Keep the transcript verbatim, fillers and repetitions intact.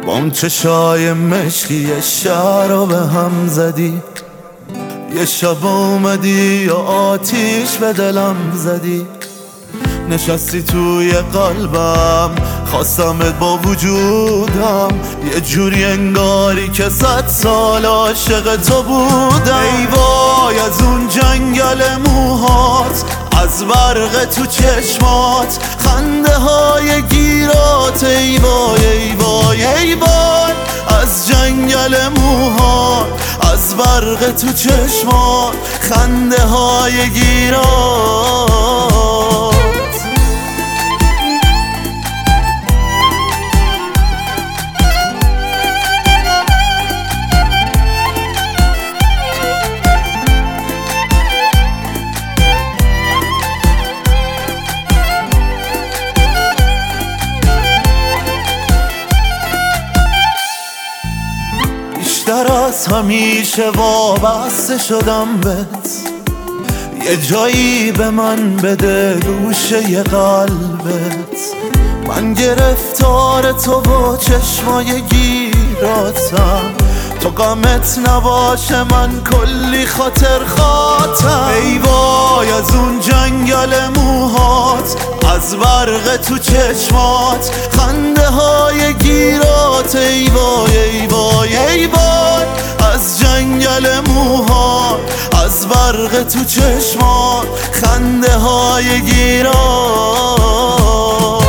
با اون چشای مشکی یه شهر رو به هم زدی. یه شب اومدی یا آتیش به دلم زدی. نشستی توی قلبم خواستمت با وجودم، یه جوری انگاری که صد سال عاشق تو بودم. ای وای از اون جنگل موهات، از برق تو چشمات، خنده های گیرات. ای وای ای وای ای وای از جنگل موهات، از برق تو چشمات، خنده های گیرات. بیشتر از همیشه وابسته شدم بهت، یه جایی به من بده گوشه قلبت. من گرفتار تو و چشمای گیراتم، تو غمت نباشه من کلی خاطر خاطم. ای وای از اون جنگل موهات، از برق تو چشمات، خنده های گیرات. ای وای ای وای ای وای از جنگل موهات، از برق تو چشمات، خنده های گیرات.